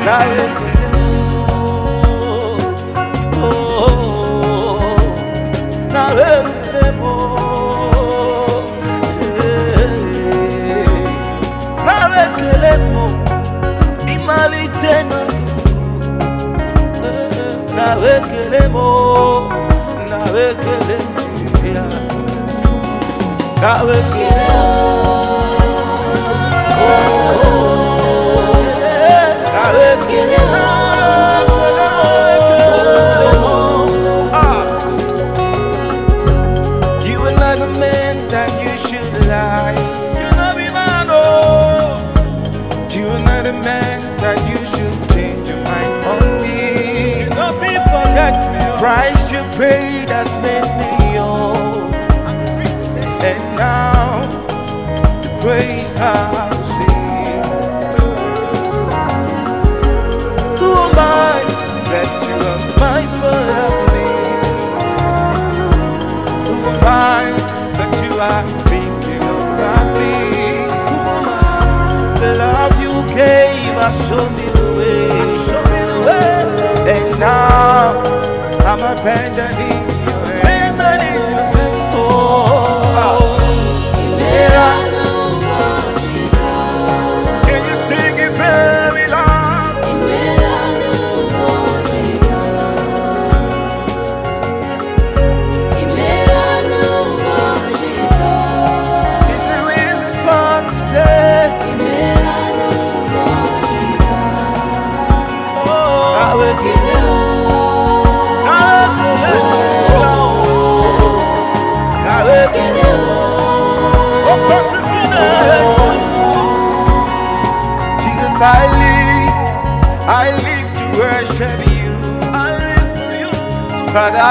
You are not a man that you should lie. You're not a man, oh. You are not a man that you should change your mind on me. Nothing forget me. Christ you paid has made me whole. And now the praise I'll sing. Who am I that you are mindful of me? Who am I that you are thinking about me? Who am I? The love you gave has shown me the way. And now I'm abandoning your hand. Oh, can you sing it very loud? Is the reason for today? Oh, I will give you. Jesus, I live to worship you. I live for you. Father,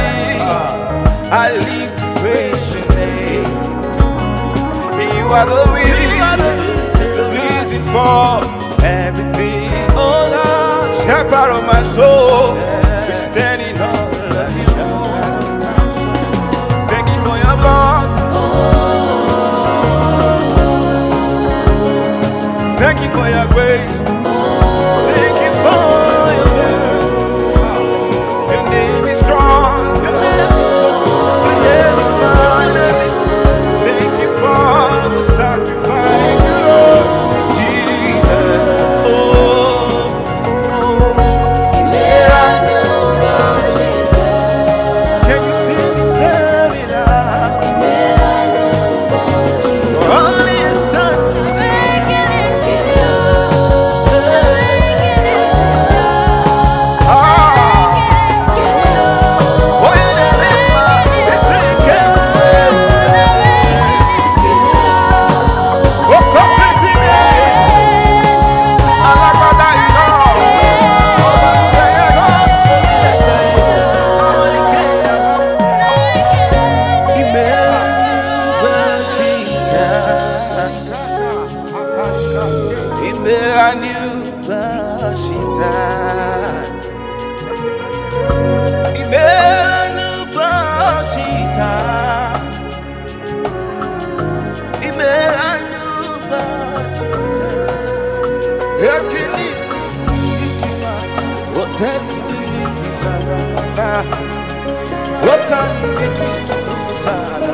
I live to praise your name. You are the reason for everything. Oh Lord, shepherd of my soul, we're standing all of you. Thank you for your blood. Thank you for your grace. Thank you for your mercy. Your name is strong. Your name is strong. Your name is strong. Thank you for the sacrifice, Lord Jesus. Can you sing it very loud? All is done for me. What time